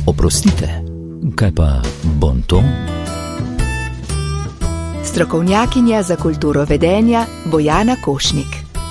Oprostite, kaj pa bonton? Strokovnjakinja za kulturo vedenja Bojana Košnik.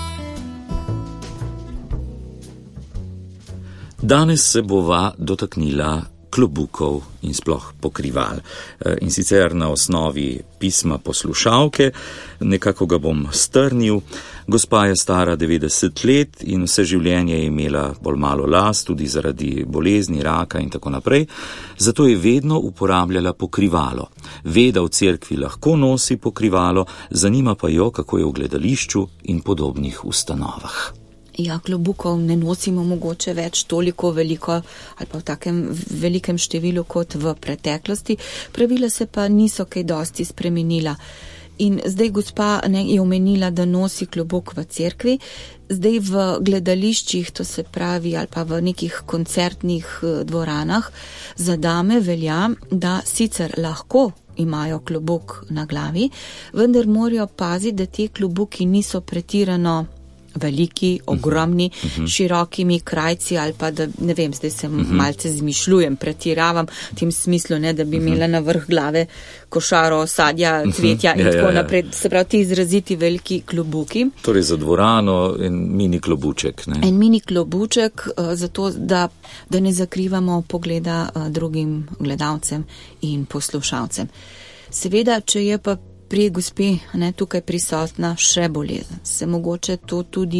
Danes se bova dotaknila klobukov in sploh pokrival. In sicer na osnovi pisma poslušalke, nekako ga bom strnil. Gospa je stara 90 let in vse življenje je imela bolj malo las, tudi zaradi bolezni, raka in tako naprej. Zato je vedno uporabljala pokrivalo. Ve, da v cerkvi lahko nosi pokrivalo, zanima pa jo, kako je v gledališču in podobnih ustanovah. Ja, klobukov ne nosimo mogoče več toliko veliko ali pa v takem velikem številu kot v preteklosti. Pravila se pa niso kaj dosti spremenila. In zdaj gospa je omenila, da nosi klobuk v cerkvi. Zdaj v gledališčih, to se pravi, ali pa v nekih koncertnih dvoranah, za dame velja, da sicer lahko imajo klobuk na glavi, vendar morajo paziti, da te klobuki niso pretirano veliki, ogromni, širokimi krajci ali pa da, ne vem, zdaj se malce zmišljujem, pretiravam v tem smislu, ne, da bi imela na vrh glave košaro, sadja, cvetja in tako naprej. Se pravi, ti izraziti veliki klobuki. Torej za dvorano en mini klobuček, ne? En mini klobuček, zato da ne zakrivamo pogleda drugim gledalcem in poslušalcem. Seveda, če je pa pri gospe tukaj prisotna še bolezen, se mogoče to tudi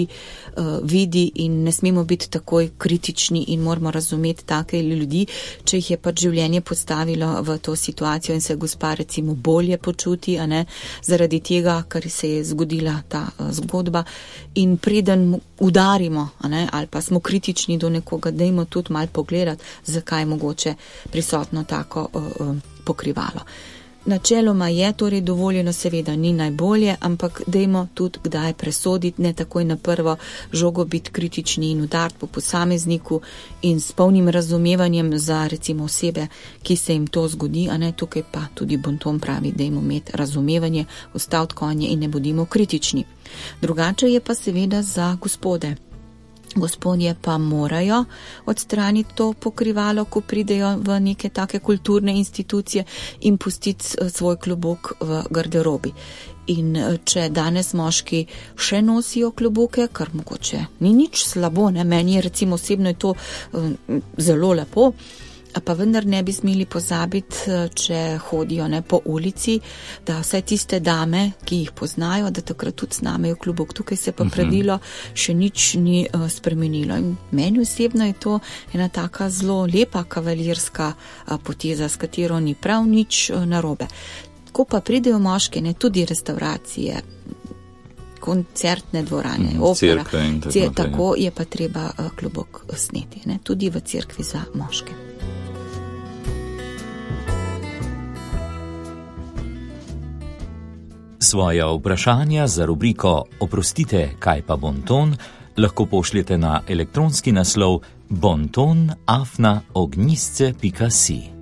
vidi in ne smemo biti takoj kritični in moramo razumeti take ljudi, če jih je pač življenje postavilo v to situacijo in se gospa recimo bolje počuti, zaradi tega, ker se je zgodila ta zgodba in preden udarimo, ali pa smo kritični do nekoga, dajmo tudi malo pogledati, zakaj je mogoče prisotno tako pokrivalo. Načeloma je torej dovoljeno, seveda ni najbolje, ampak dajmo tudi kdaj presoditi, ne takoj na prvo žogo biti kritični in udariti po posamezniku in s polnim razumevanjem za recimo osebe, ki se jim to zgodi, tukaj pa tudi bonton pravi, dajmo imeti razumevanje, ustaviti konje in ne bodimo kritični. Drugače je pa seveda za gospode. Gospodje pa morajo odstraniti to pokrivalo, ko pridejo v neke take kulturne institucije in pustiti svoj klobuk v garderobi. In če danes moški še nosijo klobuke, kar mogoče ni nič slabo, meni je recimo osebno je to zelo lepo, pa vendar ne bi smeli pozabiti, če hodijo po ulici, da vse tiste dame, ki jih poznajo, da takrat tudi snamejo klobuk. Tukaj se pa pravilo še nič ni spremenilo. In meni osebno je to ena taka zelo lepa kavalirska poteza, s katero ni prav nič narobe. Ko pa pridejo moški, tudi restauracije, koncertne dvorane, opera, tako je pa treba klobuk sneti, tudi v cerkvi za moške. Svoja vprašanja za rubriko Oprostite, kaj pa bonton, lahko pošljete na elektronski naslov bonton@ognjisce.si.